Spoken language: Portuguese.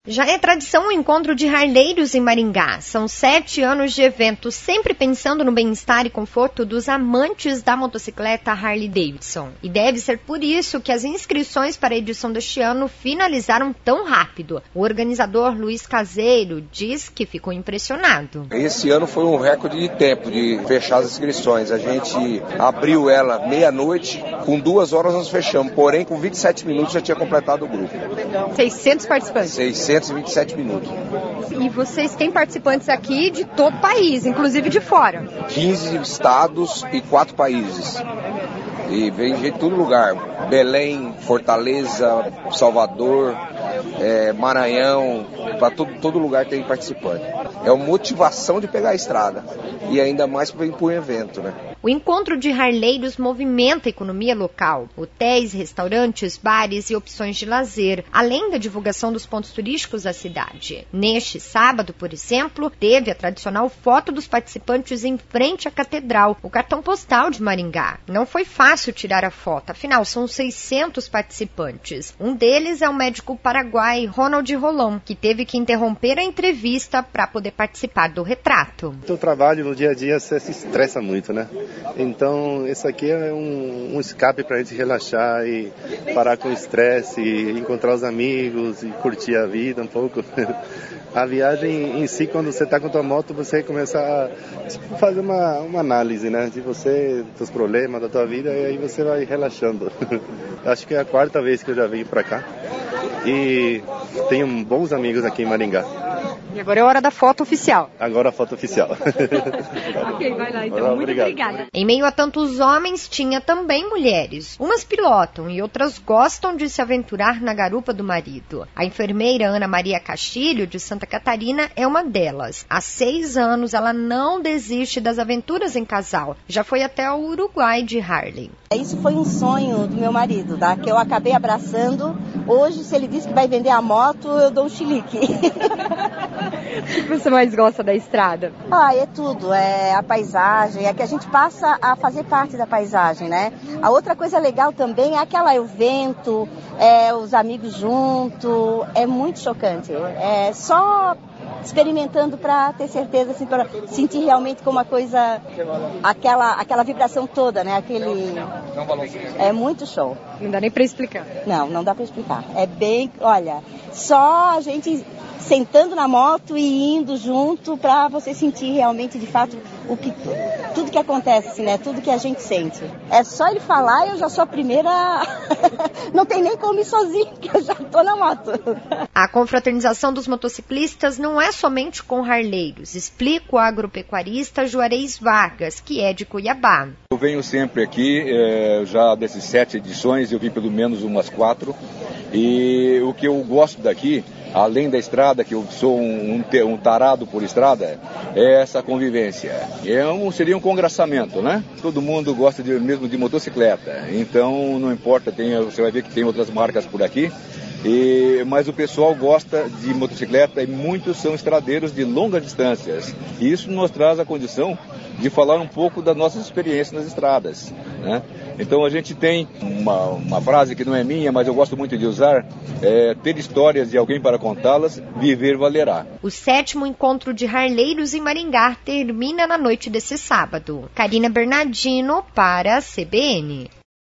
Já é tradição o encontro de harleiros em Maringá. São 7 anos de evento, sempre pensando no bem-estar e conforto dos amantes da motocicleta Harley Davidson. E deve ser por isso que as inscrições para a edição deste ano finalizaram tão rápido. O organizador Luiz Caseiro diz que ficou impressionado. Esse ano foi um recorde de tempo de fechar as inscrições. A gente abriu ela meia-noite, com 2 horas nós fechamos, porém com 27 minutos já tinha completado o grupo. 600 participantes? 627 minutos. E vocês têm participantes aqui de todo o país, inclusive de fora? 15 estados e 4 países. E vem gente de todo lugar. Belém, Fortaleza, Salvador, Maranhão, para todo lugar tem participante. É uma motivação de pegar a estrada. E ainda mais para um evento, né? O encontro de harleiros movimenta a economia local. Hotéis, restaurantes, bares e opções de lazer, além da divulgação dos pontos turísticos da cidade. Neste sábado, por exemplo, teve a tradicional foto dos participantes em frente à Catedral, o cartão postal de Maringá. Não foi fácil tirar a foto, afinal são 600 participantes. Um deles é o médico paraguai Ronald Rolon, que teve que interromper a entrevista para poder participar do retrato. O trabalho no dia a dia você se estressa muito, né? Então, isso aqui é um escape para a gente relaxar e parar com o estresse, e encontrar os amigos e curtir a vida um pouco. A viagem em si, quando você está com a tua moto, você começa a fazer uma análise, né? De você, dos problemas da tua vida, e aí você vai relaxando. Acho que é a 4ª vez que eu já venho para cá. E tenho bons amigos aqui em Maringá. E agora é hora da foto oficial. Agora a foto oficial. Ok, vai lá então. Muito obrigada. Em meio a tantos homens, tinha também mulheres. Umas pilotam e outras gostam de se aventurar na garupa do marido. A enfermeira Ana Maria Castilho, de Santa Catarina, é uma delas. Há 6 anos, ela não desiste das aventuras em casal. Já foi até o Uruguai de Harley. Isso foi um sonho do meu marido, tá? Que eu acabei abraçando. Hoje, se ele diz que vai vender a moto, eu dou um chilique. O que você mais gosta da estrada? É tudo, é a paisagem, é que a gente passa a fazer parte da paisagem, né? A outra coisa legal também é o vento, os amigos junto, é muito chocante. É só experimentando para ter certeza, assim, para sentir realmente como uma coisa, aquela vibração toda, né? É muito show. Não dá nem para explicar. Não dá para explicar. É bem, olha, só a gente sentando na moto e indo junto para você sentir realmente, de fato, tudo que acontece, assim, né? Tudo que a gente sente. É só ele falar e eu já sou a primeira. Não tem nem como ir sozinho, que eu já tô na moto. A confraternização dos motociclistas não é somente com harleiros, explica o agropecuarista Juarez Vargas, que é de Cuiabá. Eu venho sempre aqui, já dessas 7 edições, eu vim pelo menos umas 4, e o que eu gosto daqui, além da estrada, que eu sou um tarado por estrada, é essa convivência. Seria um congraçamento, né? Todo mundo gosta mesmo de motocicleta, então não importa, você vai ver que tem outras marcas por aqui, mas o pessoal gosta de motocicleta e muitos são estradeiros de longas distâncias. E isso nos traz a condição de falar um pouco das nossas experiências nas estradas, né? Então a gente tem uma frase que não é minha, mas eu gosto muito de usar, ter histórias de alguém para contá-las, viver valerá. O 7º encontro de harleiros em Maringá termina na noite desse sábado. Karina Bernardino para a CBN.